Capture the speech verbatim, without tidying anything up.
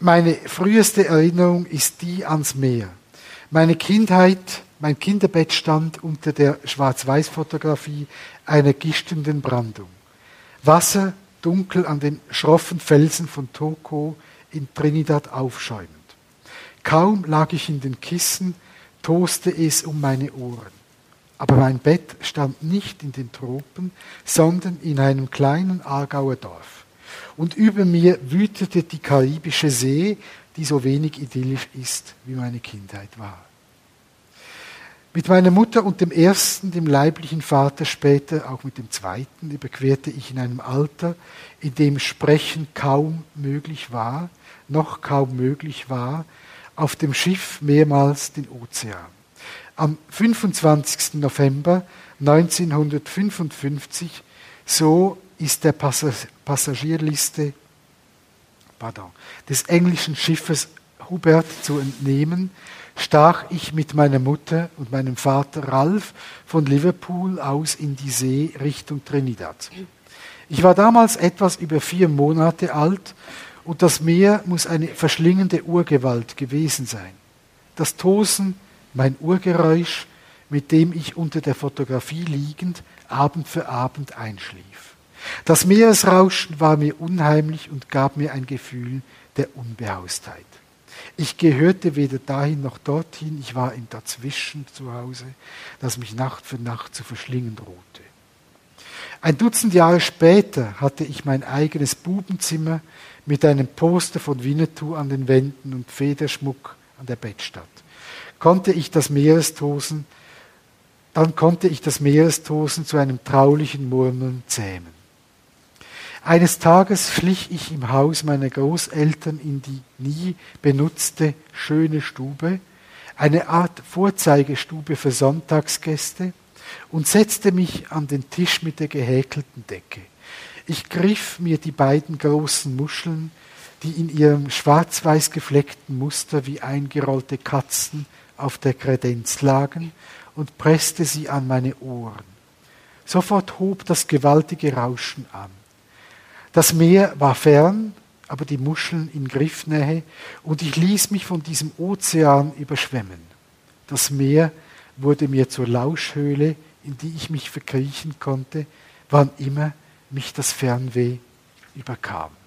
Meine früheste Erinnerung ist die ans Meer. Meine Kindheit, mein Kinderbett stand unter der Schwarz-Weiß-Fotografie einer gischtenden Brandung. Wasser dunkel an den schroffen Felsen von Toko in Trinidad aufschäumend. Kaum lag ich in den Kissen, toste es um meine Ohren. Aber mein Bett stand nicht in den Tropen, sondern in einem kleinen Aargauer Dorf. Und über mir wütete die karibische See, die so wenig idyllisch ist, wie meine Kindheit war. Mit meiner Mutter und dem ersten, dem leiblichen Vater, später auch mit dem zweiten, überquerte ich in einem Alter, in dem Sprechen kaum möglich war, noch kaum möglich war, auf dem Schiff mehrmals den Ozean. Am fünfundzwanzigsten November neunzehnhundertfünfundfünfzig, so ist der Passagierliste pardon, des englischen Schiffes Hubert zu entnehmen, stach ich mit meiner Mutter und meinem Vater Ralf von Liverpool aus in die See Richtung Trinidad. Ich war damals etwas über vier Monate alt und das Meer muss eine verschlingende Urgewalt gewesen sein. Das Tosen, mein Urgeräusch, mit dem ich unter der Fotografie liegend Abend für Abend einschlief. Das Meeresrauschen war mir unheimlich und gab mir ein Gefühl der Unbehaustheit. Ich gehörte weder dahin noch dorthin, ich war im Dazwischen zu Hause, das mich Nacht für Nacht zu verschlingen drohte. Ein Dutzend Jahre später hatte ich mein eigenes Bubenzimmer mit einem Poster von Winnetou an den Wänden und Federschmuck an der Bettstatt. Konnte ich das Meerestosen, dann konnte ich das Meerestosen zu einem traulichen Murmeln zähmen. Eines Tages schlich ich im Haus meiner Großeltern in die nie benutzte schöne Stube, eine Art Vorzeigestube für Sonntagsgäste, und setzte mich an den Tisch mit der gehäkelten Decke. Ich griff mir die beiden großen Muscheln, die in ihrem schwarz-weiß gefleckten Muster wie eingerollte Katzen auf der Kredenz lagen, und presste sie an meine Ohren. Sofort hob das gewaltige Rauschen an. Das Meer war fern, aber die Muscheln in Griffnähe, und ich ließ mich von diesem Ozean überschwemmen. Das Meer wurde mir zur Lauschhöhle, in die ich mich verkriechen konnte, wann immer mich das Fernweh überkam.